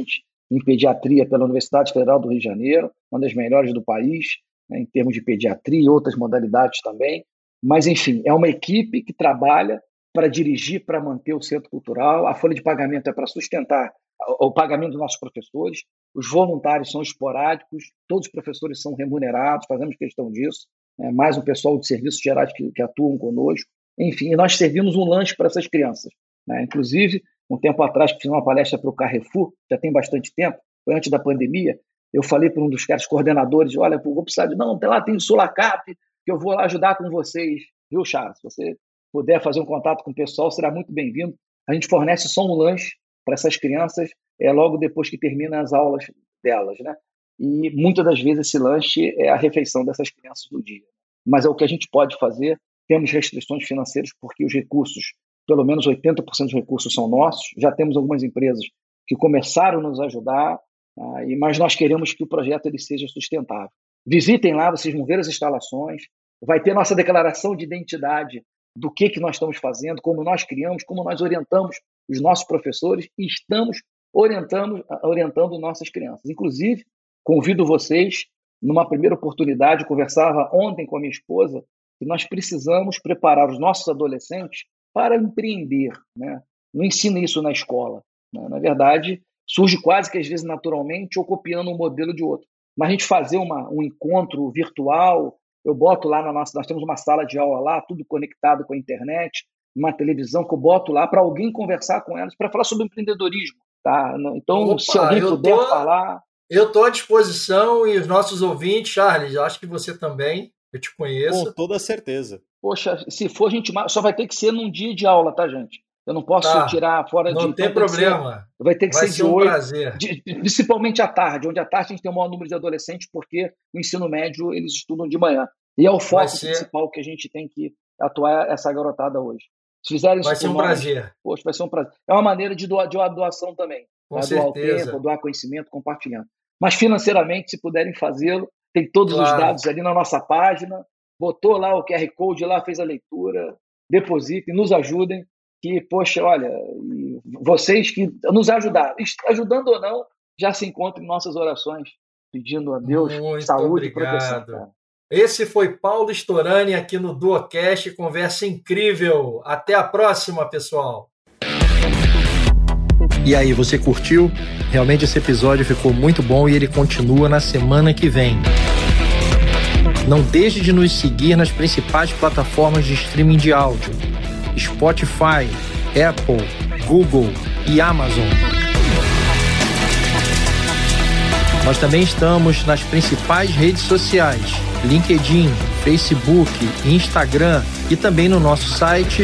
[SPEAKER 3] em pediatria pela Universidade Federal do Rio de Janeiro, uma das melhores do país, né, em termos de pediatria e outras modalidades também. Mas, enfim, é uma equipe que trabalha para dirigir, para manter o centro cultural. A folha de pagamento é para sustentar o pagamento dos nossos professores. Os voluntários são esporádicos, todos os professores são remunerados, fazemos questão disso, né? Mais um pessoal de serviços gerais que atuam conosco. Enfim, nós servimos um lanche para essas crianças, né? Inclusive, um tempo atrás, que fiz uma palestra para o Carrefour, já tem bastante tempo, foi antes da pandemia, eu falei para um dos caras coordenadores, olha, vou precisar de... Não, lá tem o Sulacap, que eu vou lá ajudar com vocês, viu, Charles? Se você puder fazer um contato com o pessoal, será muito bem-vindo. A gente fornece só um lanche para essas crianças logo depois que terminam as aulas delas, né? E muitas das vezes esse lanche é a refeição dessas crianças do dia. Mas é o que a gente pode fazer. Temos restrições financeiras porque os recursos, pelo menos 80% dos recursos são nossos. Já temos algumas empresas que começaram a nos ajudar, mas nós queremos que o projeto ele seja sustentável. Visitem lá, vocês vão ver as instalações, vai ter nossa declaração de identidade do que nós estamos fazendo, como nós criamos, como nós orientamos os nossos professores e estamos orientando nossas crianças. Inclusive, convido vocês, numa primeira oportunidade, conversava ontem com a minha esposa, que nós precisamos preparar os nossos adolescentes para empreender, né? Não ensina isso na escola, né? Na verdade, surge quase que às vezes naturalmente ou copiando um modelo de outro. Mas a gente fazer um encontro virtual, eu boto lá nós temos uma sala de aula lá, tudo conectado com a internet, uma televisão que eu boto lá para alguém conversar com elas, para falar sobre empreendedorismo, tá? Então,
[SPEAKER 4] opa,
[SPEAKER 3] se alguém puder falar...
[SPEAKER 4] Eu estou à disposição e os nossos ouvintes, Charles, acho que você também, eu te conheço.
[SPEAKER 2] Com toda certeza.
[SPEAKER 3] Poxa, se for, a gente só vai ter que ser num dia de aula, tá, gente? Eu não posso tirar fora de...
[SPEAKER 4] Não tem problema.
[SPEAKER 3] Vai ter que ser de
[SPEAKER 4] 8. Prazer.
[SPEAKER 3] Principalmente à tarde, onde à tarde a gente tem o maior número de adolescentes, porque no ensino médio eles estudam de manhã. E é o foco principal que a gente tem que atuar essa garotada hoje. Se fizerem
[SPEAKER 4] vai ser um prazer.
[SPEAKER 3] Poxa, vai ser um prazer. É uma maneira de doação também.
[SPEAKER 4] Com certeza.
[SPEAKER 3] Doar o tempo, doar conhecimento, compartilhando. Mas financeiramente, se puderem fazê-lo, tem todos os dados ali na nossa página. Botou lá o QR Code, lá fez a leitura, depositem, nos ajudem. Que, poxa, olha, vocês que nos ajudaram, ajudando ou não, já se encontram em nossas orações, pedindo a Deus
[SPEAKER 4] muito
[SPEAKER 3] saúde
[SPEAKER 4] obrigado.
[SPEAKER 3] E proteção. Cara.
[SPEAKER 4] Esse foi Paulo Storani aqui no Duocast, conversa incrível. Até a próxima, pessoal. E aí, você curtiu? Realmente esse episódio ficou muito bom e ele continua na semana que vem. Não deixe de nos seguir nas principais plataformas de streaming de áudio: Spotify, Apple, Google e Amazon. Nós também estamos nas principais redes sociais: LinkedIn, Facebook, Instagram e também no nosso site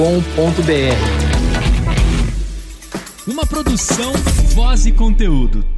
[SPEAKER 4] duocast.com.br.
[SPEAKER 5] Uma produção, voz e conteúdo.